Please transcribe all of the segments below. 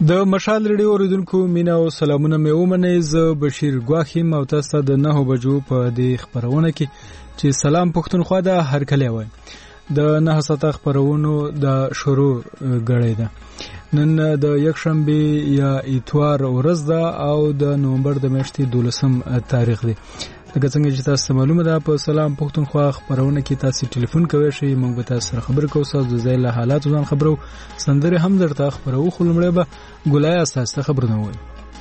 د مشال ریډیو اوریدونکو مینا او سلامونه مې ومنئ. زه بشیر ګواخیم او تاسو د 9 بجو په دې خبرونه کې چې سلام پښتونخوا د هر کله وای د 9 ساعته خبرونو د شروع غړې ده. نن د یک شنبه یا اتوار ورځ ده او د نومبر د میاشتې 12 تاریخ دی. لکه څنګه چې تاسو معلومه ده په سلام پښتونخوا خبرونه کې تاسو ټلیفون کوئ شئ موږ به تاسو سره خبرې کوو تاسو د ځای له حالات ځان خبرو سندره هم درته خبرو خو لمړی به ګولای اساس خبرونه وای.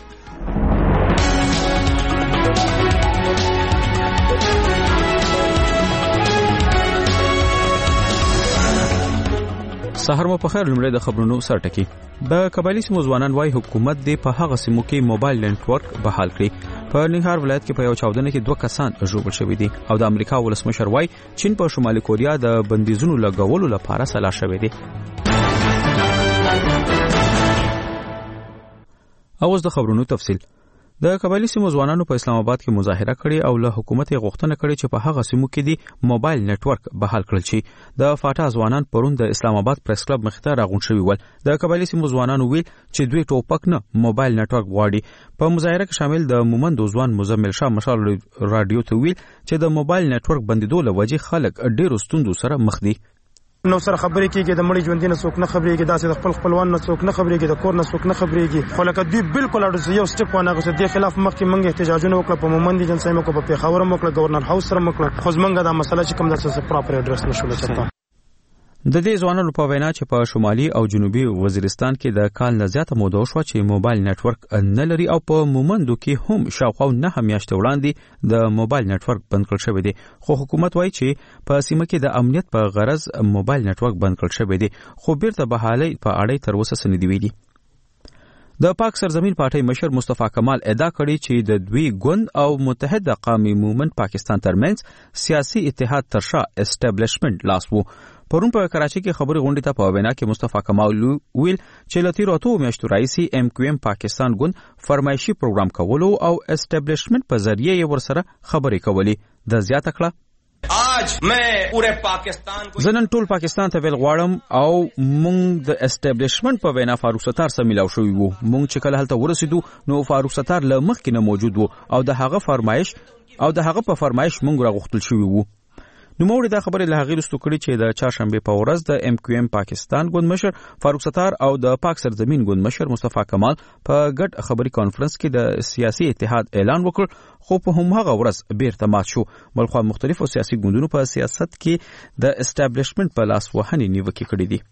سحر مو په خیر. لمړی د خبرونو سرټکی. د قبایلی سیمو ځوانان وايي حکومت د په هغه سیمو کې موبایل نتورک بحال کړي. په ننګرهار ولایت کې په یو چاودنه کې 2 کسان ژوبل شوي دي او د امریکا ولسمشر وايي چین په شمالي کوریا د بندیزونو لګولو لپاره سلا شوی دی. اوس د خبرونو تفصیل. د قبایلی سیمو ځوانانو په اسلام آباد کې مظاهره کړې او له حکومت غوښتنه کړې چې په هغه سیمو کې د موبایل نتورک بحال کړل شي. د فاټا ځوانان پرون د اسلام آباد پریس کلب مخې ته راغونډ شوي ول. د قبایلی سیمو ځوانانو ویل چې دوی ټوپک نه موبایل نتورک غواړي. په مظاهره کې شامل د مومند ځوان مزمل شاه مشال رادیو ته ویل چې د موبایل نتورک بندیدو له وجې خلک ډېرو ستونزو سره مخ دي. نو سره خبرې کېږي د مړي ژوندینه څوک نه خبرېږي داسې د خپل خپلوان نه څوک نه خبرېږي د کور نه څوک نه خبرېږي. خو لکه دوی بالکل اړو یو سټپ ونه غوښته د خلاف مخکې موږ احتجاجونه وکړه په مومندي جنسای مو په پیښور مو وکړه گورنر هاوس سره مو وکړه خو زمونږ دا مسله چې کوم د پراپر اډرس نشول چاته. د دې ځوانانو په وینا چې په شمالي او جنوبي وزیرستان کې د کال نه زیاته موده شو چې موبایل نتورک نه لري او په مومندو کې هم شاوخوا 9 میاشتې وړاندې د موبایل نتورک بند کړل شوی دی. خو حکومت وایي چې په سیمه کې د امنیت په غرض موبایل نتورک بند کړل شوی دی خو بیرته بحالي په اړه تر اوسه سندې ویلي. د پاک سرزمین پارټۍ مشر مصطفی کمال ادعا کړې چې د دوی ګوند او متحده قومي مومند پاکستان ترمنځ سیاسي اتحاد ترشا اسټابلیشمنت لاس وو. پرون په کراچۍ کې خبري غونډې ته په وینا کې مصطفی کمال ویل چې لتیرو 2 میاشتو راځي ام کیو ام پاکستان ګوند فرمایشي پروګرام کولو او اسټابلیشمنت په ذریعہ یې ورسره خبرې کولې. د زیاته کړه آج میں پورے پاکستان کو زنن ټول پاکستان ته ویل غواړم او مونږ د اسټابلیشمنت په وینا فاروق ستار سره ملاو شوی وو. مونږ چې کله هلته ورسېدو نو فاروق ستار له مخکې نه موجود وو او د هغه په فرمایش مونږ راغوښتل شوی وو. نو موږ دا خبره له هغه رستو کړی چې د چهارشنبه په ورځ د ام کیو ام پاکستان ګوند مشر فاروق ستار او د پاک سرزمین ګوند مشر مصطفی کمال په ګډ خبري کانفرنس کې د سیاسي اتحاد اعلان وکړ خو په همغه ورځ بیرته مات شو. بلخو مختلفو سیاسي ګوندونو په سیاست کې د اسټابلیشمنت په لاس وهنې نیوکه کړې دي.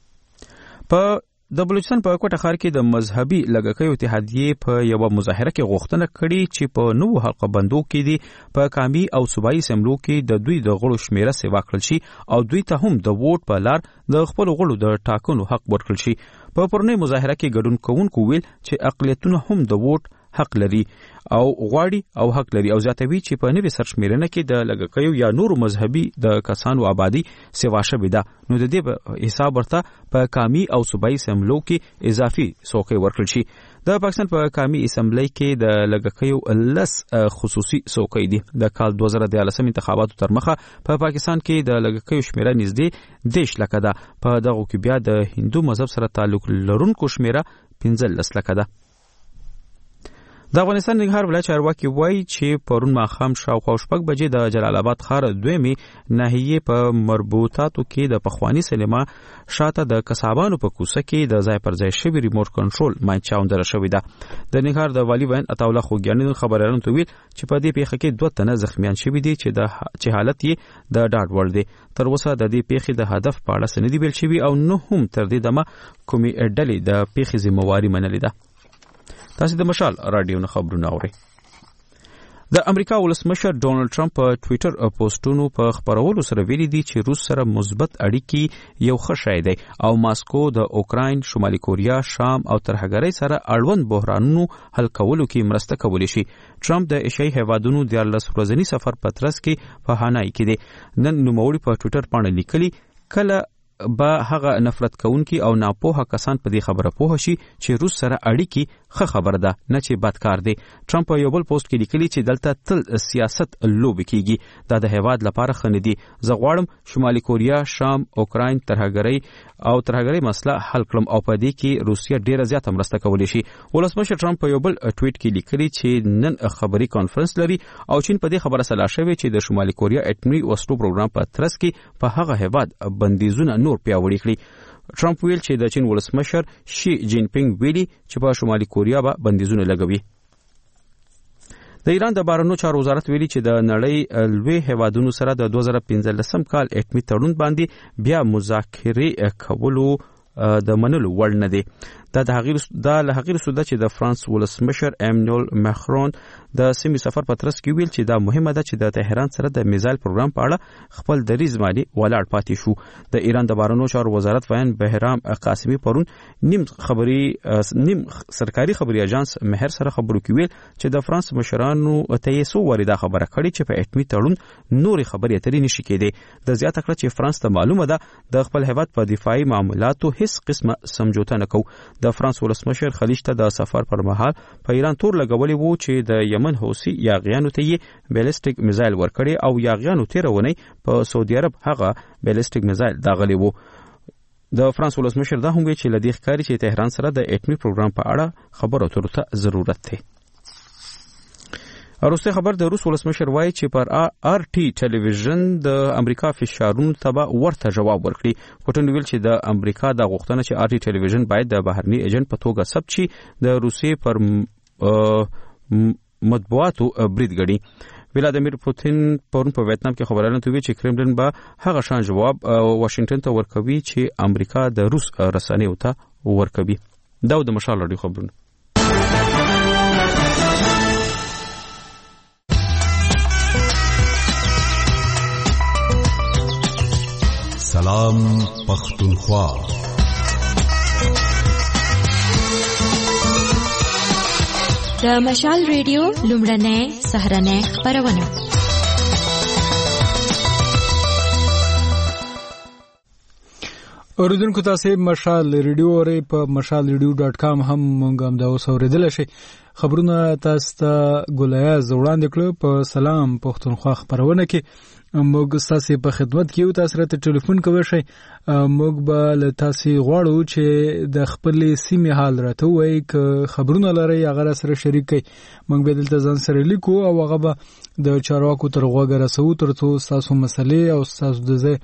په د بلوچستان په کوټه ښار کې د مذهبي لږکیو اتحادیې په یو مظاهره کې غوښتنه کړې چې په نوو حلقه بندو کې دي په قامي او صوبایي اسمبلو کې د دوی د غړو شمیره سیوا کړل شي او دوی ته هم د ووټ په لار د خپل غړو د ټاکنو حق ورکړل شي. په پرونی مظاهره کې ګډون کوونکو ویل چې اقلیتونه هم د ووټ حق لري او غواړي او حق لري او زیاتوي چې په نوې سرشمیرنه کې د لږکیو یا نورو مذهبي د کسانو آبادی سیوا شوې ده. نو د دې حساب ورته په قامي او صوبایي اسمبلو کې اضافي څوکۍ ورکړل شي. د پاکستان په قامي اسمبلی کې د لږکیو خصوصي څوکۍ دي. د کال 2013 انتخاباتو تر مخه په پاکستان کې د لږکیو شمیره نږدې 10 لکه ده. په دغه کې بیا د هندو مذهب سره تعلق لرونکو شمیره 15 لکه ده. د افغانستان ننګرهار ولایت چارواکي وایي چې پرون ماښام شاوخوا 6 بجې د جلال آباد ښار دویمې ناحیې په مربوطاتو کې د پخوانی سینما شاته د کسابانو په کوڅه کې د ځای پر ځای شوی ریموټ کنټرول ماینچاوندره شوې ده. د ننګرهار د والي وین عطاالله خوږیاني خبريالانو ته ویل چې په دې پیښه کې 2 تنه زخمیان شوي دي چې حالت یې د ډاډ وړ دی. تر اوسه د دې پیښې د هدف په اړه څه نه دي ویل شوي او نه هم تر دې دمه کومې ډلې د پیښې ذمہواري منلې ده. تاسو د مشال رادیو نه خبرونه اورئ. د امریکا ولسمشر ډونالد ټرمپ په ټوئیټر پوسټونو په خبرولو سره ویلي دي چې روس سره مثبت اړیکې یو ښه شی دی او ماسکو د اوکراین، شمالي کوریا، شام او ترهګرۍ سره اړوند بحرانونو حل کولو کې مرسته کولی شي. ټرمپ د ایشیايي هیوادونو د 14 ورځني سفر په ترڅ کې په هانای کې دی. نن نوموړي په ټوئیټر باندې لیکلي کله به هغه نفرت کوونکي او ناپوهه کسان په دې خبره پوه شي چې روس سره اړیکې ښه خبره ده نه چې بد کار دی. ټرمپ په یو بل پوسټ کې لیکلي چې دلته تل سیاست لوبې کیږي، دا د هیواد لپاره ښه نه دي. زه غواړم شمالي کوریا، شام، اوکراین، ترهګرۍ مسله حل کړم او په دې کې روسیه ډیره زیاته مرسته کولی شي. ولسمشر ټرمپ په یو بل ټویټ کې لیکلي چې نن خبري کانفرنس لري او چین په دې خبره سلا شوی چې د شمالي کوریا اټومي وسلو پروګرام په ترڅ کې په هغه هیواد بندیزونه نور پیاوړي کړي. ټرمپ ویل چې د چین ولسمشر شي جین پینګ ویلي چې په شمالي کوریا به بندیزونه لګوي. د ایران د بهرنیو چارو وزارت ویلي چې د نړۍ لوی هیوادونو سره د 2015 کال اټومي تړون باندې بیا مذاکرې کولو د منلو وړ نه دی. دا له هغې وروسته چې د فرانس ولسمشر ایمانوئل ماکرون د سیمې سفر په ترڅ کې ویل چې دا مهمه ده چې د تهران سره د میزایل پروګرام په اړه خپل دریځ باندې ولاړ پاتې شو. د ایران د بهرنیو چارو وزارت ویان بهرام قاسمی پرون نیم سرکاري خبري اژانس مهر سره خبرو کې ویل چې د فرانس مشرانو ته یې سو وردا خبره کړې چې په اټومي تړون نورې خبرې اترې نشي کېدې. د زیاته کړه چې فرانس ته معلومه ده د خپل هیواد په دفاعي معاملاتو هیڅ قسمه سمجوته نه کوي. د فرانس ولسمشر خلیج ته د سفر پر مهال په ایران تور لګولې وو چې د یمن حوثي یاغیانو ته یې بیلستیک میزایل ورکړي او یاغیانو تیرونی په سعودي عرب هغه بیلستیک میزایل داغلی وو. د فرانس ولسمشر دا هم وی چې لدی ښکاری چې تهران سره د اټومي پروګرام په اړه خبرو اترو ته ضرورت دی. وروسته خبر د روس ولسمشر وایي چې پر آر ټي ټلویزیون د امریکا فشارونو ته ورته جواب ورکړي. پوټین ویل چې د امریکا د غوښتنه چې آر ټي ټلویزیون باید د بهرني ایجنټ په توګه ثبت شي د روسیې پر مطبوعاتو برید ګڼي. ولادیمیر پوتین پرون په ویتنام کې خبرونه کوي چې کرملین به هغه شان جواب واشنگټن ته ورکوي چې امریکا د روس رسنیو ته ورکوي. دا د مشال راډیو خبرونه. سلام پختونخوا. د مشال ریډیو لومړنۍ سهرنۍ خبرونه. اوریدونکو تاسو مشال ریډیو اورئ په mashalradio.com هم موږ دا اوس اوریدل شي. خبرونه تاسو ته ګولیا زوړاند کړ په سلام پختونخوا خبرونه کې. موږ تاسو په خدمت کې یو. تاسو راته ټلیفون کوئ شئ. موږ به له تاسو غواړو چې د خپل سیمې حال راته وایي که خبرونه لري هغه سره شریک کړئ. موږ به دلته ځان سره لیکو او هغه به د چارواکو تر غوږه رسو ترڅو تاسو مسلې او تاسو د ځای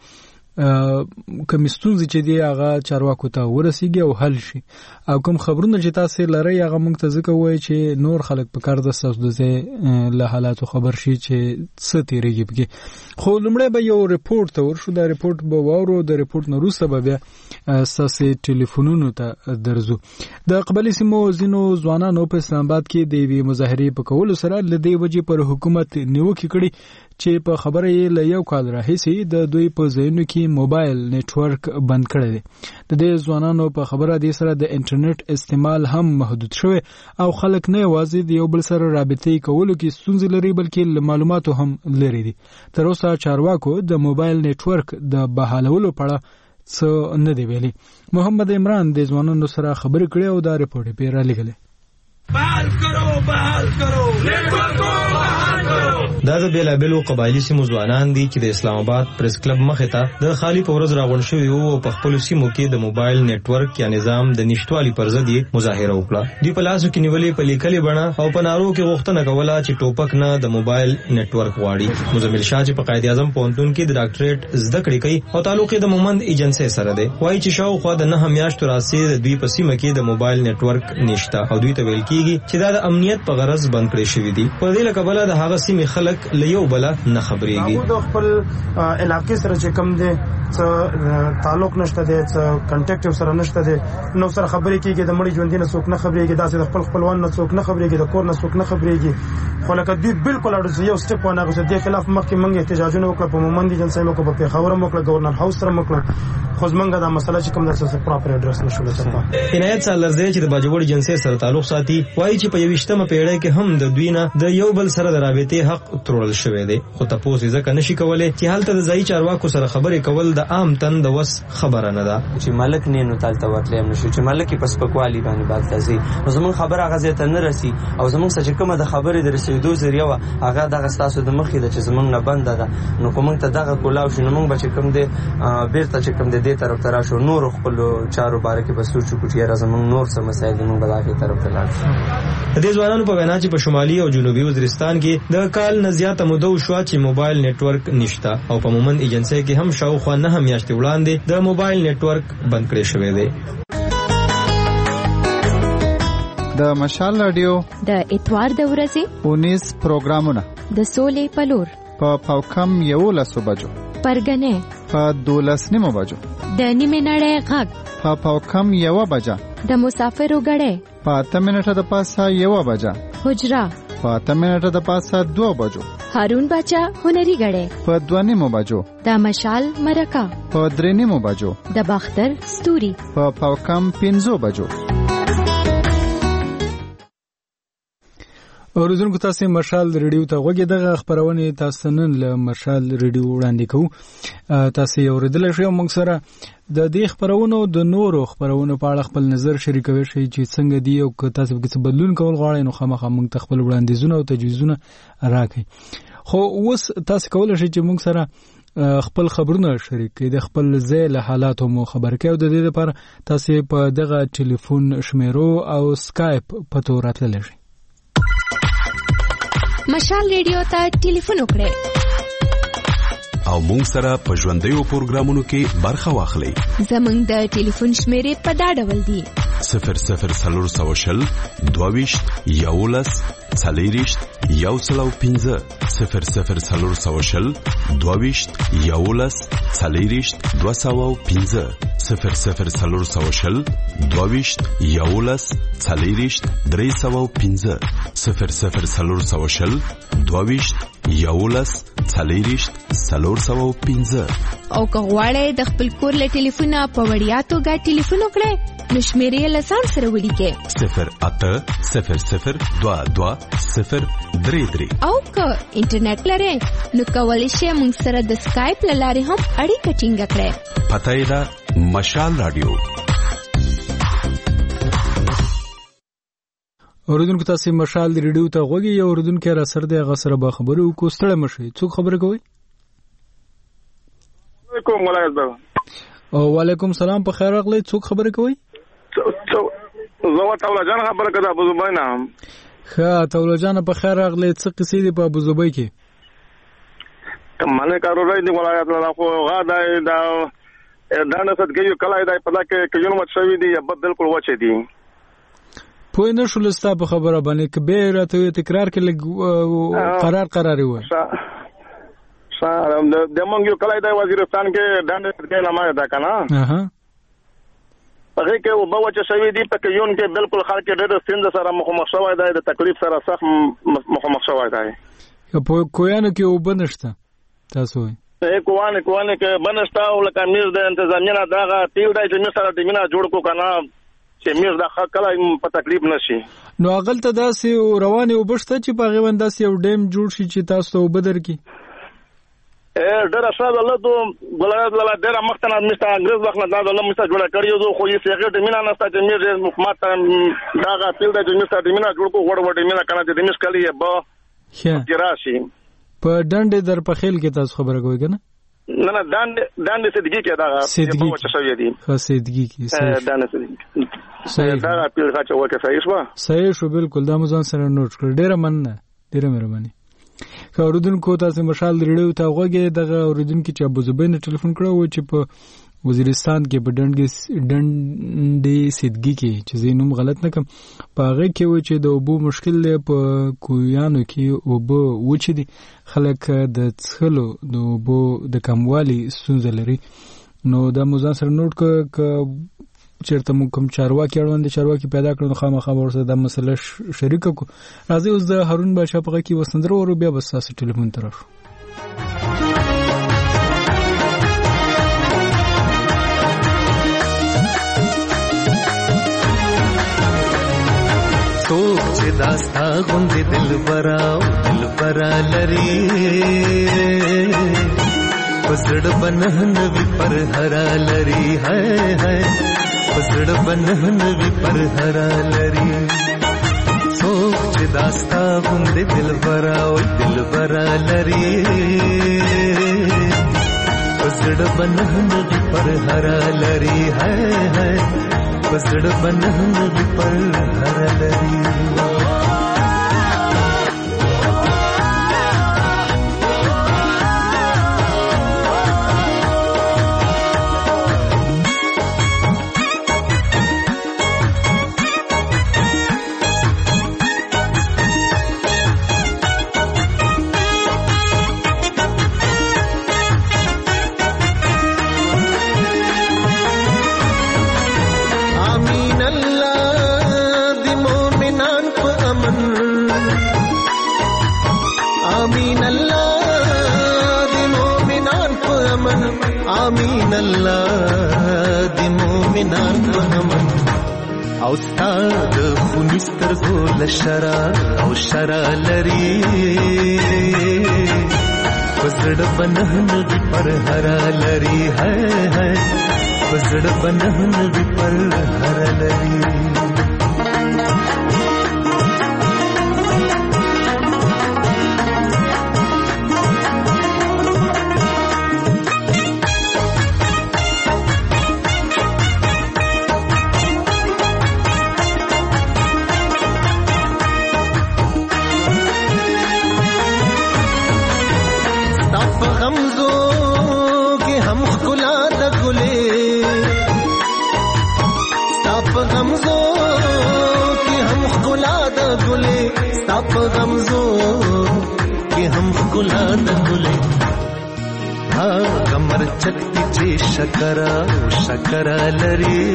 کوم ستونزې چې دی هغه چارواکو ته ورسیږي او حل شي. او کوم خبرونه چې تاسو لري هغه موږ ته ځکه وایي چې نور خلک په کار د تاسو د ځای له حالاتو خبر شي چې څه تیریږي پکې. خو لومړی به یو ریپورت ته ورشو. دا ریپورت به واورو. د ریپورت نه وروسته به بیا تاسو ټلیفونونو ته درځو. د قبایلي سیمو ځینو ځوانانو په اسلام آباد کې د یوې مظاهرې په کولو سره له دې وجې پر حکومت نیوکې کړي چې په خبره یې له یو کال راهیسې د دوی په ځایونو کې موبایل نتورک بند کړی دی. د دې ځوانانو په خبره دې سره د انټرنیټ استعمال هم محدود شوی او خلک نه یوازې د یو بل سره رابطې کولو کې ستونزې لري بلکې له معلوماتو هم لري دي. تر اوسه چارواکو د موبایل نتورک د بحالولو په اړه څه نه دی ویلي. محمد عمران د ځوانانو سره خبرې کړې او دا ریپورت یې پیرا لګلې. بحال کرو نتورک کو بحال کرو. دا د بیلابیلو قبایلی سیمو ځوانان دي چې د اسلام آباد پریس کلب مخې ته د خالی په ورځ راغونډ شوي وو او په خپلو سیمو کې د موبایل نتورک یا نظام د نشتوالي پر ضد یې مظاهره وکړه. دوی په لاسو کې نیولې په لیکلې بڼه او په نارو کې غوښتنه کوله چې ټوپک نه د موبایل نتورک غواړي. مزمل شاه چې په قائد اعظم پوهنتون کې د ډاکټریټ زده کړې کوي او تعلق یې د مومند ایجنسۍ سره دی، وایي چې شاوخوا د 9 میاشتو راځي د دوی په سیمه کې د موبایل نتورک نشته او دوی ته ویل کېږي چې دا د امنیت په غرض بند کړی شوی دی. په دې لکه بل د هغه سیمې خلک له یو بل نه خبرېږي. د خپل علاقې سره چې کم دی څه تعلق نشته دی، څه کنټیکټ سره نشته دی، نو سره خبرې کېږي. د مړي ژوندې نه څوک نه خبرېږي، داسې د خپل خپلوان نه څوک نه خبرېږي، د کور نه څوک نه خبرېږي. خو لکه دوی بالکل اړو یو سټپ ونه غوښته. د خلاف مخکې موږ احتجاجونه وکړ په مومند ایجنسۍ موږ په پیښور موږ گورنر هاوس سره موږ، خو زمونږ دا مسله چې کوم د پراپر اډرس نشو لته. عنایت سالرزی چې د باجوړ جنسي سره تعلق ساتي وایي چې په 21مه پیړۍ کې هم د دوی نه د یو بل سره د رابطې حق ترول شوی دی، خو تاسو ځکه نشي کولای چې هلته د ځای چارواکو سره خبرې کول د عام تن د وس خبره نه ده. چې ملک نه نو تالته ورتلې هم نشو چې ملک په سپکوالي باندې بات تاسي زمون خبره غزه ته نه رسی او زمون څه کومه د خبرې د رسیدو ذریعہ هغه دغه تاسو د مخې د چې زمون نه بند ده نو کوم ته دغه کولاو شنو مونږ به چې کوم دي بیرته چې کوم دي طرف ته راشو نور خپل چارو باره کې بسو چوکټي راځم نور سم مسایل زمون بلافي طرف ته لاړ. د دې ځوانانو په وینا چې په شمالي او جنوبي وزیرستان کې د کال نه زیاته موده شو چې موبایل نتورک نشته او په مومند ایجنسی کې هم شاوخوا 9 میاشتې وړاندې د موبایل نتورک بند کړی شوی دی. د مشال رادیو د اتوار د ورځې 19 پروګرامونه د سولې پلور په پاوکم 11 بجو پرګنې په 12 بجو د نیمه نړۍ غږ په پاوکم 1 بجه د مسافرو غړې په 8 منټه د پاسه 1 بجه حجرا په 8 منټه د پاسه 2 بجو هارون بچا هنري غړې په 2 بجو د مشال مرکه په 3 بجو د باختر ستوري په پاوکم 15 بجو. اوریدونکو تاسو مشال ریډیو ته غوږی دغه خبرونه تاسو نن له مشال ریډیو وړاندې کوو. تاسو یو ردل شئ موږ سره د دې خبرونو د نورو خبرونو په اړه خپل نظر شریکوي شئ چې څنګه دی او که تاسو به څه بدلون کول غواړئ نو خامخا موږ خپل وړاندیزونه او تجویزونه راکړئ. خو اوس تاسو کولای شئ چې موږ سره خپل خبرونه شریک کړئ د خپل ځای له حالاتو مو خبر کړئ او د دې لپاره تاسو په دغه ټلیفون شمیرو او سکایپ په تور راتللی شئ. مشال ریډیو ته ټلیفون وکړئ او مونږ سره په ژوندیو پروګرامونو کې برخه واخلئ. زمونږ د ټلیفون شمیرې په دا ډول دي 0040 22 11 40 115 0040 22 11 40 215 0040 22 11 40 315 0040 22 11 40 315 او که غواړئ د خپل کور له ټلیفونه په وړیا توګه ټلیفون وکړئ نو شمیرې له ځان سره ولیکئ 080022 او که انټرنیټ لرئ نو کولی شئ موږ سره د سکایپ له لارې هم اړیکه ټینګه کړئ. پته یې ده مشال رادیو. اوریدونکو تاسو مشال ریډیو ته غوږی یو اوریدونکو را سره د غسر به خبرو کو ستړی مشي څوک خبره کوي؟ وعلیکم السلام. وعلیکم السلام په خیر راغلی څوک خبره کوي؟ زه تولا جان خبره کوم ابو زبیر نام. ښه تولا جان په خیر راغلی څه قصې دي په ابو زبیر کې؟ کماله کارو راځي د ولایت له خو غاډای دا نه ست کېږي کله دا پتا کې کيونو مت شوی دی یا بالکل وچه دی. پوه نه شول ستا په خبره باندې که به راته تکرار کې قرار و. د مونږ یو کله دا وزیرستان کې دانه کې نامه ده کنه. هغه کې او بوچه شوی دی په کيون کې بالکل خلک ډېر سند سره مخامخ شوی دی د تکلیف سره سخت مخامخ شوی دی. په کویانو کې او بنشته تاسو کوانه کې بنشته او لکه میر د انتظامیه دغه تیل دی چې مثلا د مینا جوړ کو کنه چې میر د خلک په تکلیف نشي. نو اغل ته داسې روانه وبشته چې په غوښند داسې یو ډیم جوړ شي چې تاسو ته وبدر کی ډېر اساس الله ته ولایت ولا ډېر مختنه مستا انګريز وخت نه دا الله مستا جوړ کړیو زه خو یې څنګه د مینا نستا چې میر حکومت داغه تیل د مستا د مینا جوړ کو وړ مینا کنه چې د مشکل یې به جراشي په ډنډ در په خیل کې تاسو خبره کوي کنه؟ نه دانه صدقی کې دا په وچه شوی دی. صدقی کې دانه صدقی دا پیل راځي وکه صحیح شو. صحیح شو بالکل دا مزان سره نوٹ کړ. ډیره مننه ډیره مهرباني. که اوریدونکو تاسو مشال ریډیو ته غوږی دغه اوریدونکو چې ابو زبیر نه ټلیفون کړو و چې په وزیرستان کې په ډنډې سیدګي کې چې زه نوم غلط نه کوم په هغه کې و چې د اوبو مشکل دی په کویانو کې اوبه وچې دي خلک د څښلو د اوبو د کموالي ستونزه لري. نو دا مو ځان سره نوٹ کړه چیرته مو کوم چارواکي اړوند چارواکي پیدا کړو خامخا ورسره د مسله شریک کو. راځي اوس د هارون بادشاه په کې وسندرو ور بیا بس تاسو ټلیفون ترشو. څوک چې داستا غوندې دلبرا لري پسړ بنهن وی پر هرا لري ہے پسړ بنهن وی پر هرا لري څوک چې داستا غوندې دلبرا لري پسړ بنهن وی پر هرا لري ہے پسړ بنهن وی پر هرا لري آمین الله دی مومنان په امن او ستاد خونستر ګول شرا او شرا لري پسړ بنهن دی پر هرا لري ہے پسړ بنهن دی پر هرا لري په غمزو کې هم ښکلا د ګلې ها کمر چکتی چې شکر لري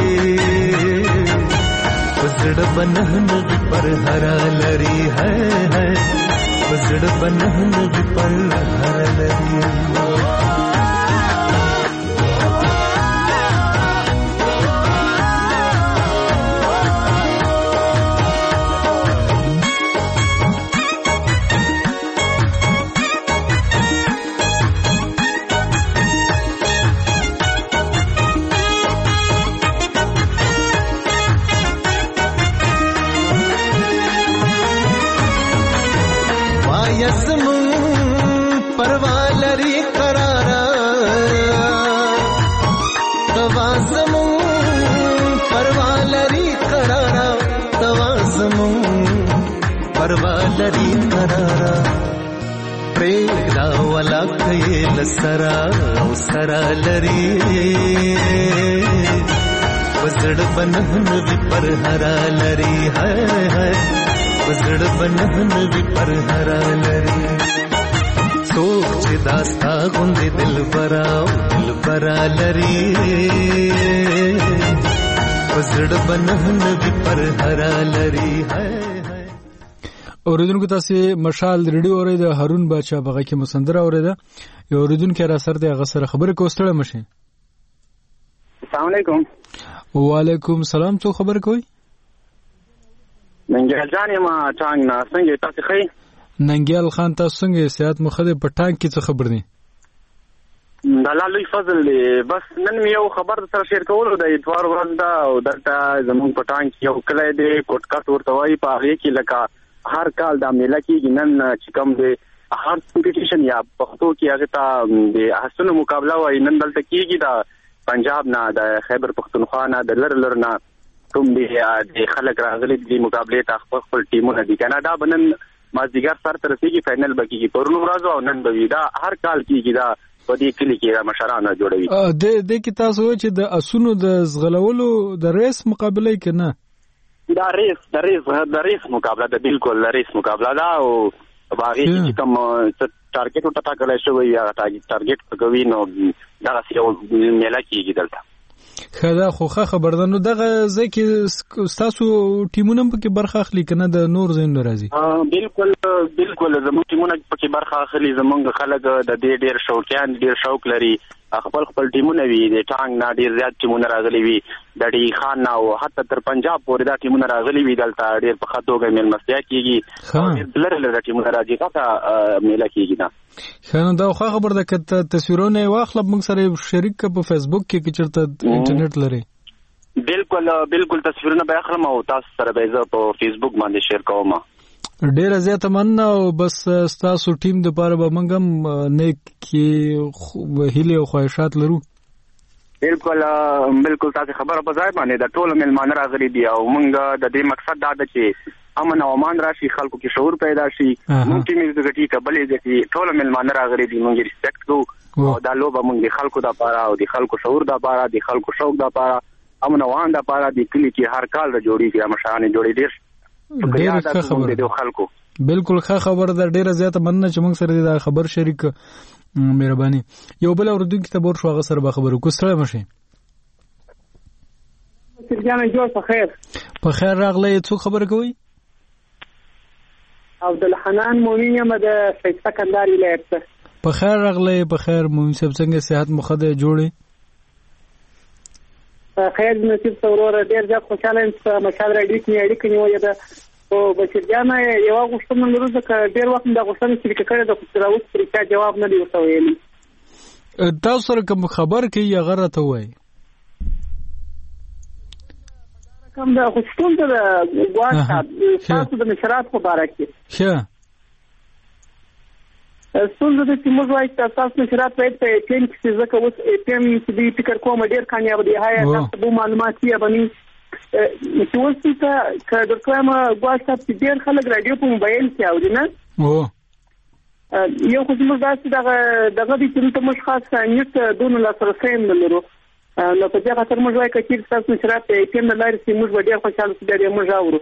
پسړ بنهن پر هرا لري ہے پسړ بنهن پر هرا لري لري قرارا پرېږدا ولاکه یې له سره او سره لري په زړه بنهن وي پر هرا لري ہے په زړه بنهن وي پر هرا لري څوک چې داستا غوندې دلبرا لري په زړه بنهن وي پر هرا لري ہے اوریدونکو تاسو مشال ریډیو اورئ د هارون بچا بغه کې مسندره اوریدا یو اوریدونکو را سره د غسر خبره کوستړه مشه السلام علیکم وعلیکم السلام څو خبر کوي ننګیال جان ما ټانګ نه څنګه تاسو ښه ننګیال خان تاسو څنګه سیاحت مخده په ټانګ کې څه خبر نه دلالوی فضل دی بس نن یو خبر سره شیر کولو د اتوار ورځ دا او دلته زموږ په ټانګ یو کله دی کوټکټ ورته وایي په هغه کې لکه هر کال دا میله کېږي نن چې کوم دی هر کمپټیشن یا پښتو کې هغه ته د احسن مقابله وایي نن دلته کېږي دا پنجاب نه د خیبر پختونخوا نه د لر نه کوم دی د خلک راغلي د مقابله ته خپل ټیمونه دي کنه دا بنن مازدیګر سر تر رسیږي فائنل به کېږي پرونو ورځو او نن به وي دا هر کال کېږي دا په دې کلی کې مشرانو جوړوي د کې تاسو چې د اسونو د زغلولو د ریس مقابله کې نه دا ریس مقابله ده بالکل ریس مقابله ده او باغی چې کوم ټارګټ ټاکل شوی یا ټارګټ کوي نو دا یو میله کېږي دلته خدا خو خبردانو دغه ځکه تاسو ټیمونه په کې برخه اخلي کنه د نور زین راځي بالکل زموږ ټیمونه په کې برخه اخلي زموږ خلک د دې ډیر شوقیان ډیر شوق لري خپل ټیمونه وي د ټانګ نه ډیر زیات ټیمونه راغلي وي د ډی خان نه او حتی تر پنجاب پورې دا ټیمونه راغلي وي دلته ډیر په خاطوګه ملمستیا کیږي ډیر لري ټیمونه راځي کا میله کیږي دا خنه دا خبر ده کته تصویرونه واخله موږ سره شریک په فیسبوک کې چرته انټرنیټ لري بالکل تصویرونه به اخلم او تاسو سره به زه په فیسبوک باندې شیر کوم ډیر زیاته مننه او بس تاسو ټیم د پاره به موږ هم نیک کې هیله او خواهشات لرو بالکل تاسو خبره په ځای باندې د ټولو ملمانه راغلي دي او موږ د دې مقصد دا ده چې امن او امان راشي خلکو کې شعور پیدا شي موږ چې موږ د غټي کبلې دي ټولو ملمانه راغلي دي موږ ریسپیکټ کوو او دا لوبه موږ د خلکو د پاره او د خلکو شعور د پاره د خلکو شوق د پاره امن او امان د پاره د کلی کې هر کال د جوړیږي مشران جوړي ډیر ډیره خبره ده خلکو بالکل ښه خبر ده ډیره زیاته مننه چې موږ سره دا خبر شریک مهرباني یو بل اوردونکو ته ورشو هغه سره به خبرو کو سره مشه سرجان جوړ په خیر راغلی څو خبر کوي عبدالحنان مومن یم د شیخ کندهار ولایت په خیر راغلی په خیر مومن صاحب څنګه صحت مخده جوړي خیر نصیب څورور ډیر ځکه خوشاله یم چې مشال راډیو کې اړیکه نیولې ده او بشیر جان یو غوښتنه لرو چې ډیر وخت دا غوښتنه چې کړه د خسراوت پرې جواب نه دی ویلي تاسو سره کوم خبر کې یا غره ته وای کوم دا غوښتنه د غواړم تاسو د نشرات په اړه کې ښه څنګه د تیمور وایي تاسو نشرات په ټیم کې ځکه اوس ټیم چې دی فکر کوم ډیر کامیاب دی هاي تاسو معلومات یې باندې چې اوس ته کډر کوم غواړم چې ډیر خلک رادیو په موبایل کې اوري نه یو خو موږ داسې دغه د چې موږ خاصه نیت دونه لاسرسي نه لرو نو په دې خاطر موږ وایو چې تاسو نشرات په ټیم نه لاري چې موږ ډیر خوشاله شو موږ اورو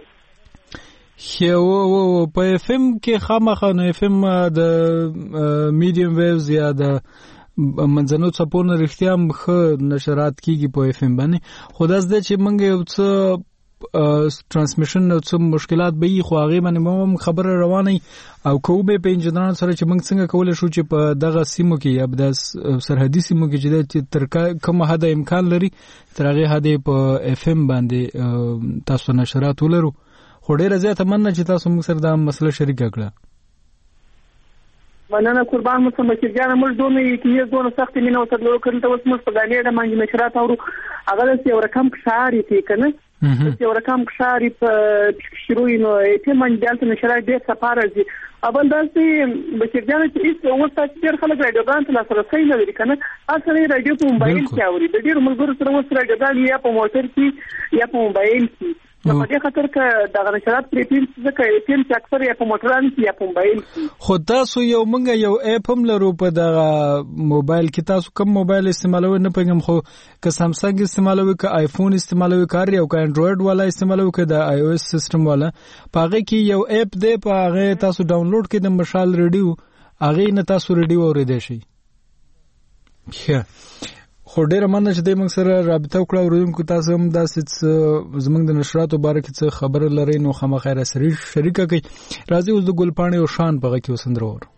خو په اف ام کې خامخا نو اف ام د میډیم ویوز یا د منځنو څپونو رښتیا مخ نشرات کیږي په اف ام باندې خو داس د چې منګ یو څه ترانسمیشن نو څه مشکلات به خو هغه باندې مو خبره روانه او کومه په انجنیرانو سره چې موږ څنګه کولای شو چې په دغه سیمو کې یا د سرحدي سیمو کې چې تر کومه حد امکان لري تر هغه حد په اف ام باندې تاسو نشرات ولرو خو ډیره زیاته مننه چې تاسو موږ سره دا مسله شریکه کړه مننه قربان مو سم چې جان موږ دونه کې دونه سخت مینه او تدلو کړل ته اوس موږ په غانې د باندې نشرات اورو هغه د یو رقم شعاري تی کنه یو رقم شعاري په شروع نو ته باندې دلته نشرات ډیر سفارزي اول داسې بشیر جان چې اوس تاسو ډیر خلک رادیوګان ته سره صحیح نه لري کنه اصلي رادیو په موبایل کې اوري د ډیر ملګرو سره اوس رادیوګان یا په موټر کې یا په موبایل کې په دې خاطر ک دغه نشرات پریټین څخه ټیم چې اکثر یا په موټران کې یا په موبایل خو تاسو یو منګه یو اپ هم لرو په دغه موبایل کې تاسو کوم موبایل استعمالوي نه پېږم خو که سامسنګ استعمالوي که آیفون استعمالوي کار یو که انډراید والا استعمالوي که د آی او اس سیستم والا پاغه کې یو اپ دی پاغه تاسو ډاونلوډ کړئ د مشال ریډیو هغه نه تاسو ریډیو اوریدئ شي خو ډیره مننه چې د موږ سره رابطه وکړه ورونکو تاسو هم داسې زموږ د نشراتو باره کې څه خبره لرئ نو خامخا سره شریکه کړئ راځي اوس د ګلپاڼې او شان په غږ کې وسندره وورو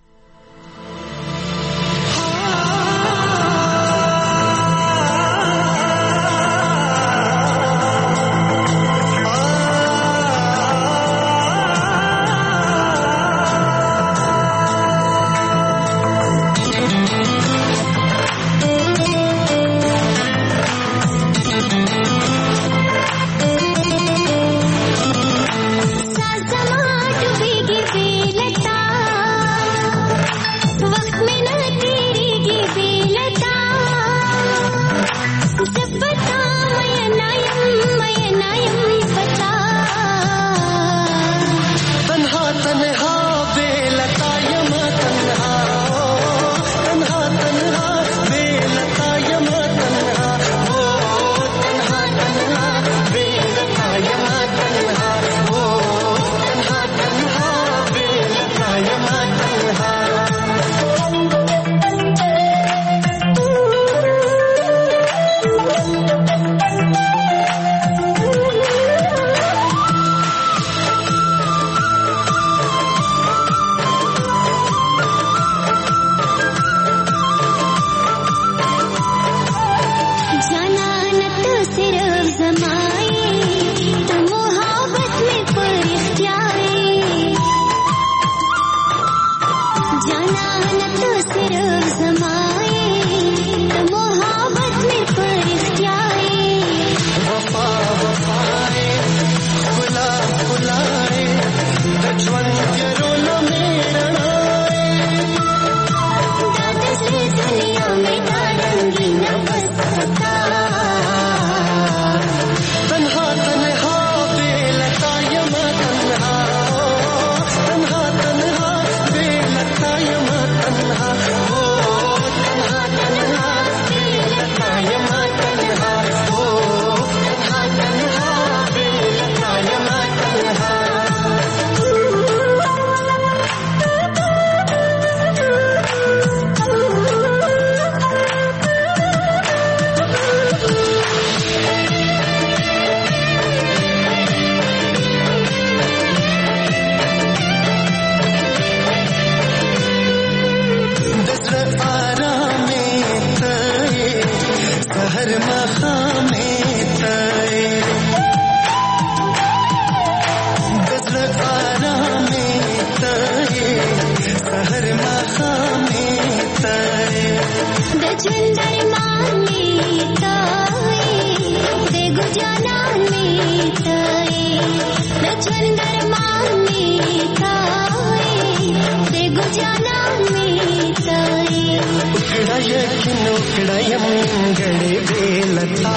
کړم غړې بیلتا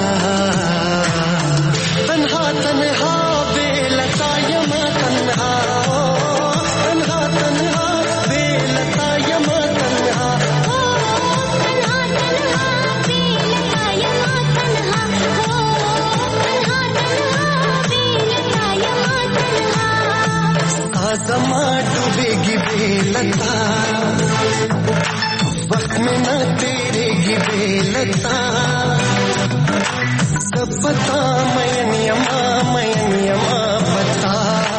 تنها تنها بیلتا یم تنها تنها تنها بیلتا یم تنها تنها تنها بیلتا یم تنها تنها تنها بیلتا یم تنها زما ډوبېږي بیلتا وقت میں نہ تیرے گی بیلتا سب پتا مین یما پتا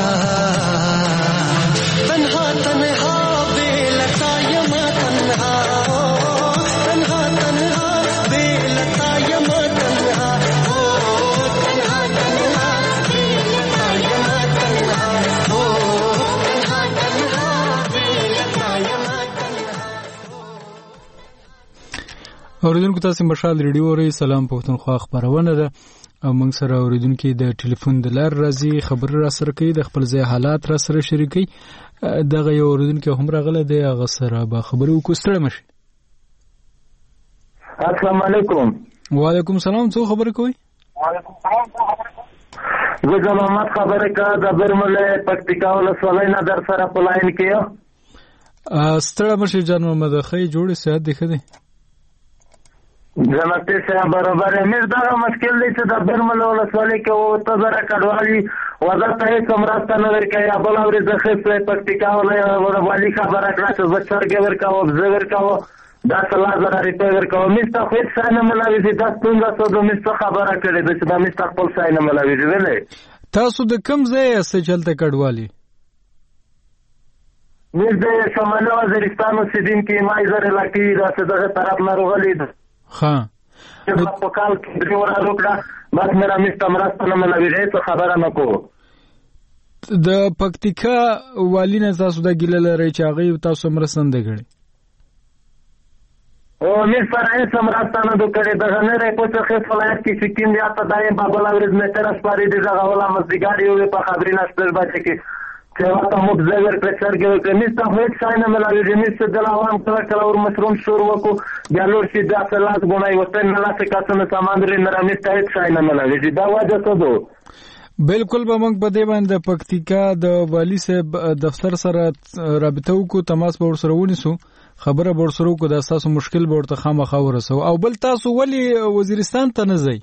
تنہا تنہا بیلتا یما تنہا تنہا تنہا بیلتا یما تنہا تنہا تنہا بیلتا یما تنہا تنہا تنہا بیلتا یما اوریدونکو تاسو مشال ریډیو اورئ. سلام پښتونخوا خبرونه ده او موږ سره اوریدونکو د ټلیفون د لار راځي خبر را سره کوي د خپل ځای حالات را سره شریکي دغه یو اوریدونکو هم راغله دی هغه سره به خبرو کوستړه مشي. السلام علیکم. وعلیکم السلام. څو خبر کوي؟ زه محمد خبره کا د برمله پکتیکا ولسوالۍ نه در سره په لاین کې ستړه مشي جان محمد خی جوړ صحت دی خدي جنته سره برابر مې دا مشکل دی چې د برمله ولسوالۍ کې او ته زره کډوالي وزارت هیڅ مرسته نه ورکوي. بل اورې د خپل پکتیکا ولسوالۍ خبره کړه چې زه چرګ ورکاو زه ورکاو دا سلا زره ریپیر ورکاو مست خو هیڅ نه ملاوي دي د 1500 مست خبره کړې د چې د مست خپل ځای نه ملاوي دي ویلې. تاسو د کم ځای څه چلته کډوالي؟ مې د شمالي وزیرستان اوسیدونکي مایزر علاقې راځي دغه طرف نه راغلي. ها په کال کې ډریور راوکړه بس مې مست مرسته نه ملاوي دي څه خبره نه کو. د پکتیکا والی نه تاسو د ګیله لري چې هغه تاسو مرسته نه کړي او مې سره هیڅ مرسته نه کړې دغه نه راي په څه ولایت کې چې کیم یا ته دایم بابا لاورز مې تر اسپاري دي دغه ولا مزګاری یو په خبرې نشته بچی کې چې وخت مو بزګر پرچر کې مې ته هیڅ ځای نه ملاوي دي مې څه دلاوان کړه او مشروم شور وکړو جالور شي د اصلات غونای وته نه لاسه کاسنه سامان لري نه مې ته هیڅ ځای نه ملاوي دي دا وجه څه ده. بالکل به موږ په دې باندې پکتیکا د والی صاحب دفتر سره رابطه وکړو تماس به ورسره ونیسو خبره به ورسره وکړو د تاسو مشکل به ورته خامخا ورسو. او بل تاسو ولی وزیرستان ته نه ځئ؟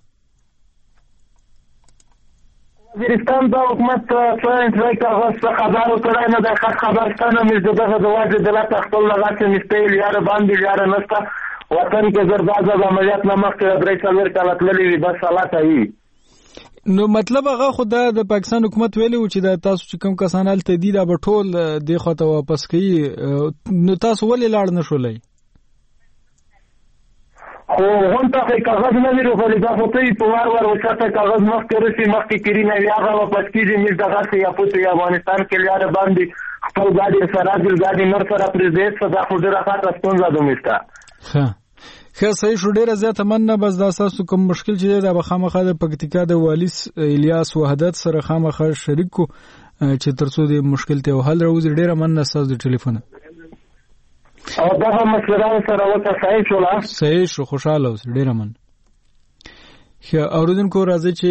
وزیرستان د حکومت څخه انتظار کاغذ خبرو کړای نه د خبرستانه مې دغه د واجب دلته خپل لغاته مستیل یاره باندې یاره نسته وطن کې زردازه د عملیات نه مخکې درې څلور کاله تللی وي بس حالات وي. نو مطلب هغه خو د پاکستان حکومت ویلي و چې د تاسو چې کوم کسان هلته دي دا به ټول دې خواته واپس کوي نو تاسو ولې لاړ نه شولئ؟ خو غونته کاغذ نه ویرو خو دا خو ته په وار وساته کاغذ مخکې رسي مخکې کړي نه بیا هغه واپس کېږي مې دغه یا پوتې افغانستان کې لاره باندې خپل ګاډي سره دل ګاډي نور سره پرېږدي صدا خو ډېره خاطر ستونزه ده مستا. ښه صحیح شو ډېره زیاته مننه. بس دا ستاسو کوم مشکل چې دی دا به خامخا د پکتیکا د والي الیاس وحدت سره خامخا شریک کو چې تر څو د مشکل ته حل راوځي. ډېره مننه ستاسو د ټلیفون او دغه مشوران سره وته صحیح شولا صحیح شو خوشاله اوس ډېره مننه. ښه اوریدونکو راځي چې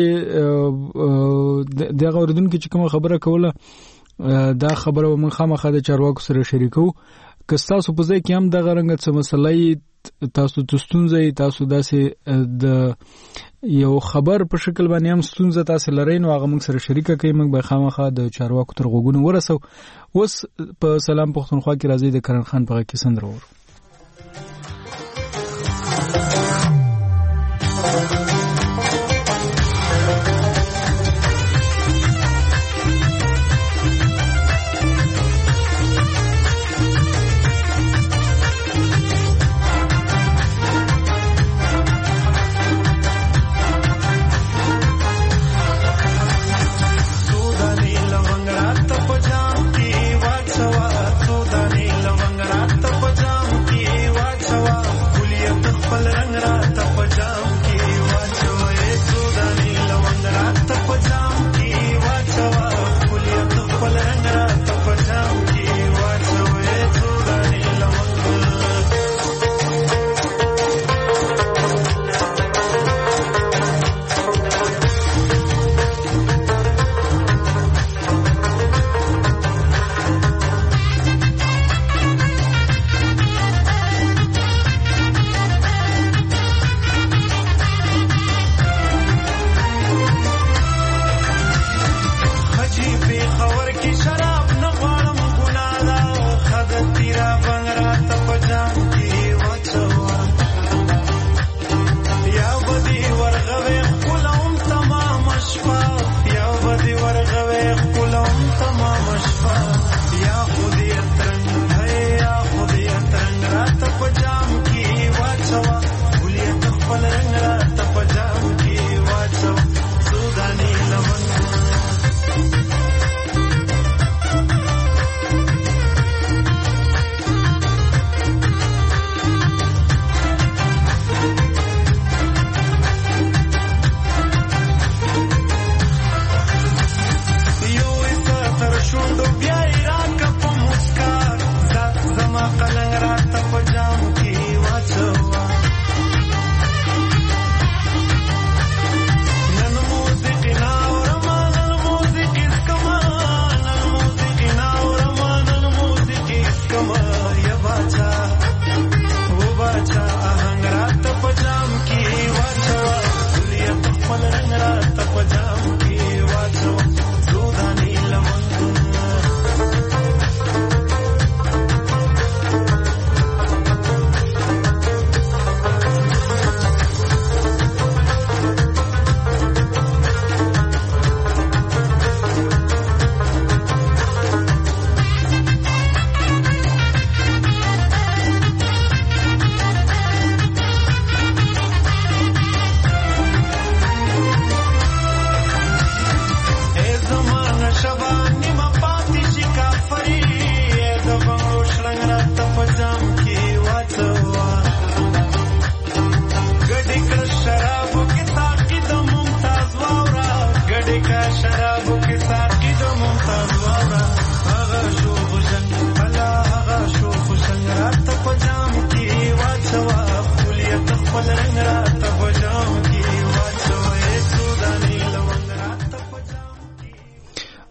دغه اوریدونکو چې کوم خبره کوله دا خبره موږ خامخا د چارواکو سره شریکو که تاسو په ځای کې هم دغه رنګ څه مسلې تاسو تستونځي تاسو داسې د یو خبر په شکل باندې هم ستونزه تاسو لرئ نو هغه موږ سره شریکه کوي موږ به خامخا د چارواکو تر غوګونو ورسو. اوس په سلام پښتونخوا کې راځي د کرن خان په کې سندره ورو. Palang